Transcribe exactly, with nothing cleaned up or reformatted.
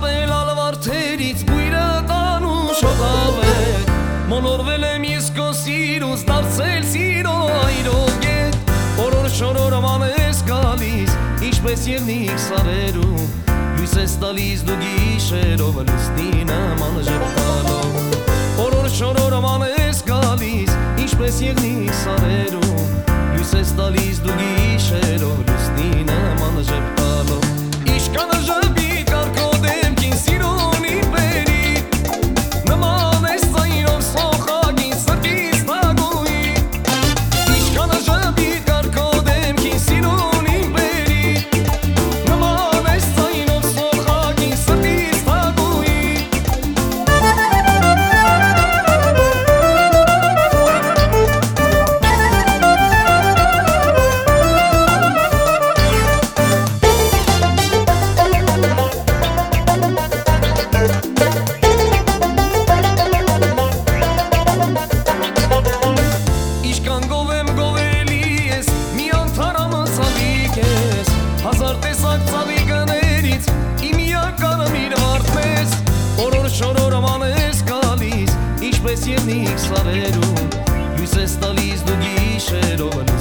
Կապել ալվարդերից բույրը տանու շոտավետ Մոլորվել եմ ես քո սիրուց դարձել սիրո այրոգետ Օրոր շորորման ես գալիս ինչպես եղնիկ սարերում Լույս ես տալիս դու գիշերով լուսնի նման ժպտալով Օրոր շորորման ես գալիս ինչպես եղնիկ սարերում Լույս ես տալիս դու գիշերով լուսնի նման ժպտալով Իշկանը ժպի կարկո դեմքին սիրունի բերի Նման ես ծայրով սոխագին սրկիս տագույի Իշկանը ժպի կարկո դեմքին սիրունի բերի Նման ես ծայրով սոխագին սրկիս տագույի Հազար տեսակ ծավիկներից իմ յականը միր վարդնես Օրոր շորորման ես գալիս ինչպես եղնիկ սարերում Լույս ես տալիս դու գիշերով